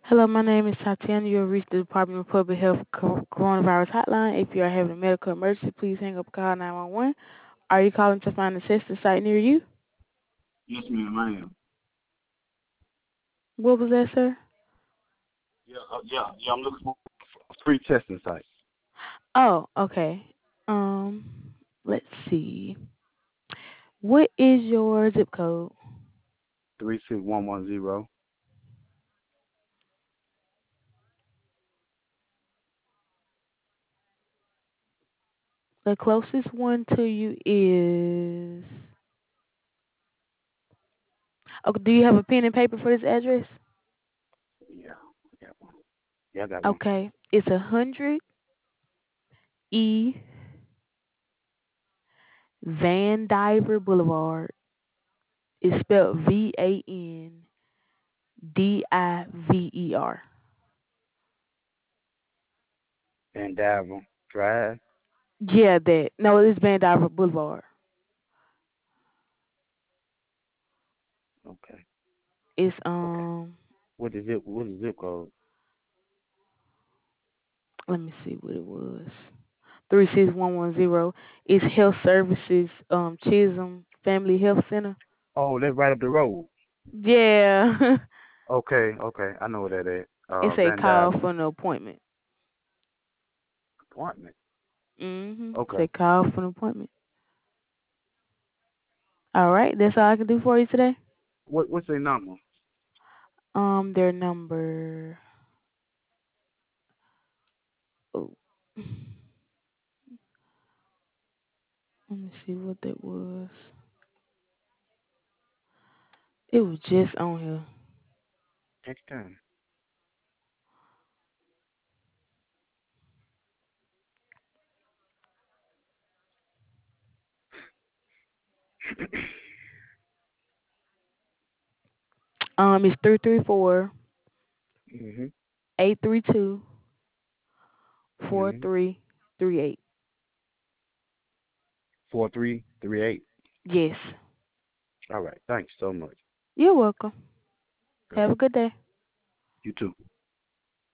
Hello, my name is Tatiana. You have reached the Department of Public Health Coronavirus Hotline. If you are having a medical emergency, please hang up and call 911. Are you calling to find a testing site near you? Yes, ma'am, I am. What was that, sir? Yeah. I'm looking for a free testing site. Oh, okay. Um, let's see. What is your zip code? 36110. The closest one to you is. Okay, do you have a pen and paper for this address? Yeah, I got one. Yeah, I got one. Okay, it's 100 E Van Diver Boulevard. It's spelled VANDIVER. Van Davon Drive. Yeah, that. No, it's Van Diver Boulevard. Okay, It's okay. What is zip code? let me see what it was. 36110. It's Health Services, Chisholm Family Health Center. Oh, that's right up the road. Yeah. Okay. I know what that is. It's a Van call Davon for an appointment. apartment. It's Okay. a call for an appointment. All right, that's all I can do for you today. What's their number? Their number. Oh. Let me see what that was. It was just on here. Take your time. It's 334 mhm. 832 four Mhm. three three eight. 4338. Yes. All right. Thanks so much. You're welcome. Good. Have a good day. You too.